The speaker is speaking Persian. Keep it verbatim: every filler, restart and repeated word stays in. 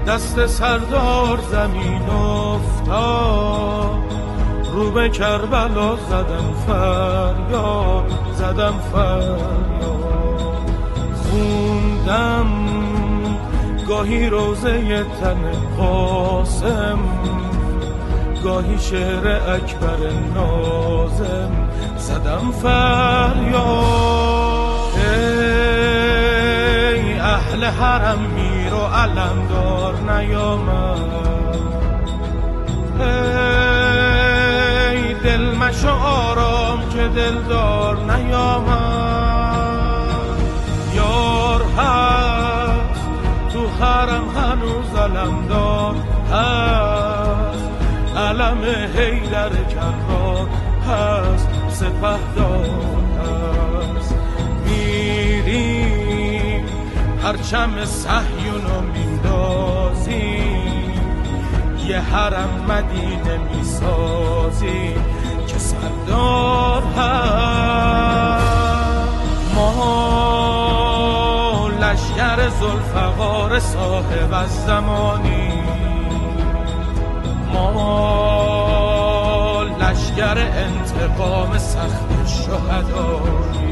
دست سردار زمین افتاد، رو به کربلا زدم فریاد، زدم فریاد. خوندم گاهی روزه تن قاسم، گاهی شعر اکبر ناظم، زدم فریاد. ای اهل حرم میر و علمدار نیامد، ای دل مشو آرام که دلدار نیامد. یار هست تو حرم هنوز علمدار هست، علم حیدر کرار هست، سپهدار هست. میریم پرچم صهیونو میندازیم، یه حرم مدینه میسازیم که سردار هست. ما لشکر ذوالفقار صاحب از زمانی، ما لشکر انتقام سخت شهدایی.